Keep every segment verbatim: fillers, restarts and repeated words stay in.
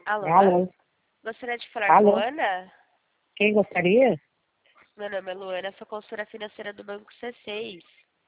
Alô? Alô? Gostaria de falar com Alô? Ana? Quem gostaria? Meu nome é Luana, sou consultora financeira do Banco C seis.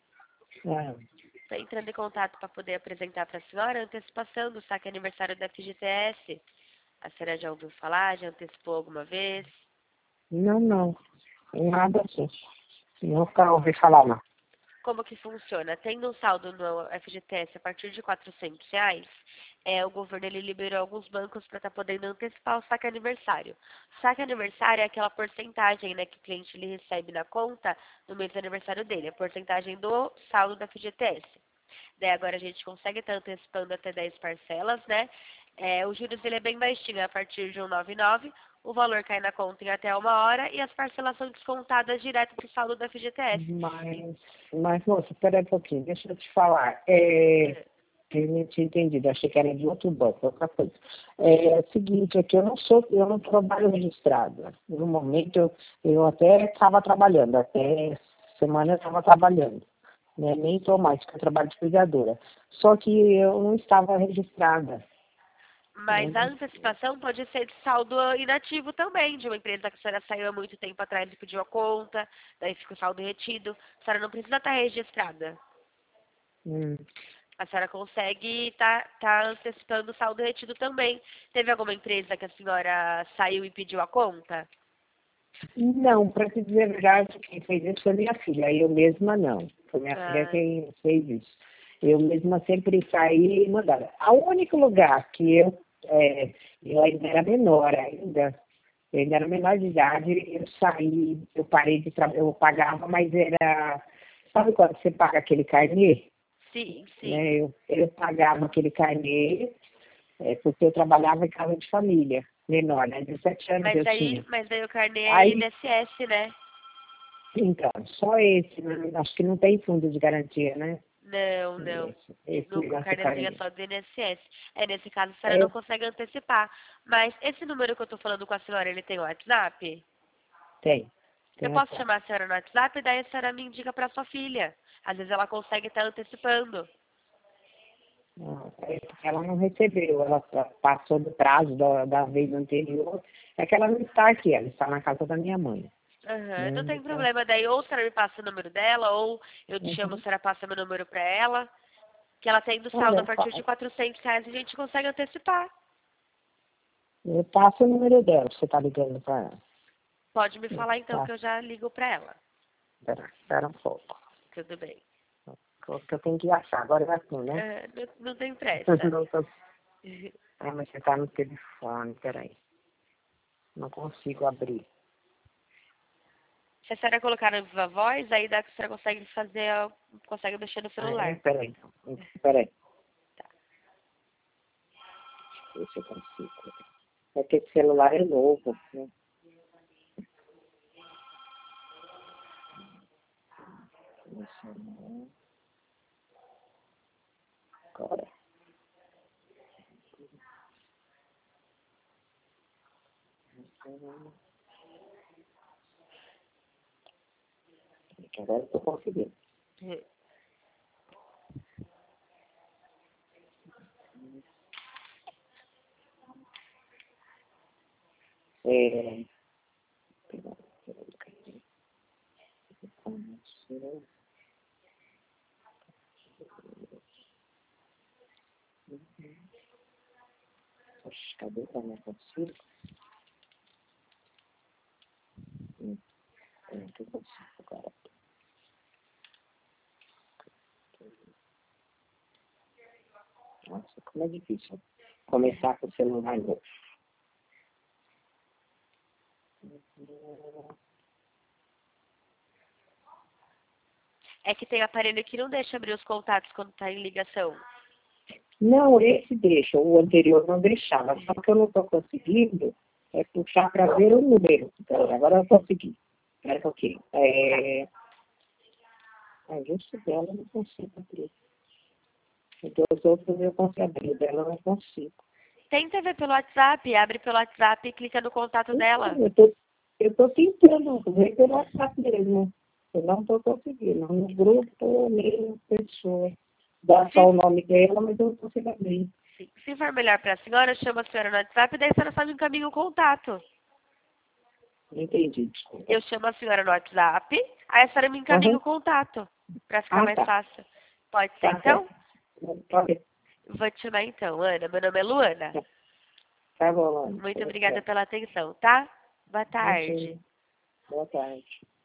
Ah, Estou entrando em contato para poder apresentar para a senhora a antecipação do saque aniversário da F G T S. A senhora já ouviu falar? Já antecipou alguma vez? não, não. Nada assim. Nunca ouvi falar, não. Como que funciona? Tendo um saldo no F G T S a partir de quatrocentos reais, é, o governo ele liberou alguns bancos para estar podendo antecipar o saque aniversário. O saque aniversário é aquela porcentagem, né, que o cliente ele recebe na conta no mês do aniversário dele, a porcentagem do saldo da F G T S. Daí agora a gente consegue estar antecipando até dez parcelas, né? É, o juros ele é bem baixinho, a partir de um vírgula noventa e nove, o valor cai na conta em até uma hora e as parcelas são descontadas direto para o saldo da F G T S. Mas, mas moça, espera um pouquinho, deixa eu te falar. É, É. eu não tinha entendido, achei que era de outro banco, outra coisa. É, o seguinte, é que eu não sou, eu não trabalho registrada. No momento, eu, eu até estava trabalhando, até semana eu estava trabalhando. Né? Nem estou mais, porque eu trabalho de cuidadora. Só que eu não estava registrada. Mas a antecipação pode ser de saldo inativo também, de uma empresa que a senhora saiu há muito tempo atrás e pediu a conta, daí fica o saldo retido. A senhora não precisa estar registrada. Hum. A senhora consegue estar tá, tá antecipando o saldo retido também. Teve alguma empresa que a senhora saiu e pediu a conta? Não, para te dizer a verdade, quem fez isso foi minha filha, eu mesma não. Foi minha filha Ah, quem fez isso. Eu mesma sempre saí e mandava. O único lugar que eu, é, eu ainda era menor ainda, eu ainda era menor de idade, eu saí, eu parei de trabalhar, eu pagava, mas era, sabe quando você paga aquele carnê? sim, sim. Né? Eu, eu pagava aquele carnê, é, porque eu trabalhava em casa de família, menor, né? dezessete anos Mas eu aí, tinha. mas aí o carnê é Aí I N S S, né? então, só esse, né? Acho que não tem fundo de garantia, né? Não, não. Esse, esse No, o negócio do carnezinho é carnê. só do I N S S. É, nesse caso, a senhora É, não consegue antecipar. Mas esse número que eu tô falando com a senhora, ele tem WhatsApp? tem, Eu tem posso WhatsApp. chamar a senhora no WhatsApp e daí a senhora me indica pra sua filha. Às vezes ela consegue estar antecipando. Ah, é porque ela não recebeu, ela pa- passou do prazo da, da vez anterior. É que ela não está aqui, ela está na casa da minha mãe. Aham, Né? não tem Então, problema. Daí ou a senhora me passa o número dela, ou eu te chamo, a uhum. senhora passa meu número pra ela. Que ela tem do saldo Olha, a eu, partir de fa- quatrocentos reais e a gente consegue antecipar. eu passo o número dela, você está ligando para ela. Pode me Eu falar então que passo, eu já ligo pra ela. espera, espera um pouco. Tudo bem. Porque eu tenho que achar, agora é assim, né? Ah, não, não tem pressa. Não tô... Ah, mas você está no telefone, peraí. Não consigo abrir. Se a senhora colocar no Viva Voz, aí dá que a senhora consegue fazer, a- consegue mexer no Ah, é? celular. Peraí, então. Peraí. Tá. Deixa eu ver se eu consigo. É que esse celular é novo, né? Deixa eu ver. Agora. Agora eu estou conseguindo. É... Poxa, cadê que eu não consigo? Hum, eu não consigo agora. Nossa, como é difícil começar com o celular novo. É que tem aparelho que não deixa abrir os contatos quando tá em ligação. Não, esse deixa, o anterior não deixava. Só que eu não estou conseguindo é puxar para ver o número. Então, agora eu consegui. Espera um pouquinho. Tá. É... Ah, justo dela eu não consigo abrir. Dos outros eu consigo abrir, dela eu não consigo. Tenta ver pelo WhatsApp, abre pelo WhatsApp e clica no contato Então, dela. eu tô, eu tô tentando ver pelo WhatsApp mesmo. Eu não estou conseguindo. No grupo, mesmo, pessoa. Dá só Se, o nome dela, mas eu não consigo abrir. Sim. Se for melhor para a senhora, eu chamo a senhora no WhatsApp e daí a senhora só me encaminha o contato. Não entendi, desculpa. Eu chamo a senhora no WhatsApp, aí a senhora me encaminha Uhum. o contato, para ficar Ah, mais tá. fácil. Pode ser, Tá então? certo. Pode. Vou te chamar então, Ana. Meu nome é Luana. Tá, tá bom, Ana. Muito Tudo obrigada certo. pela atenção, tá? Boa tarde. Imagina. Boa tarde.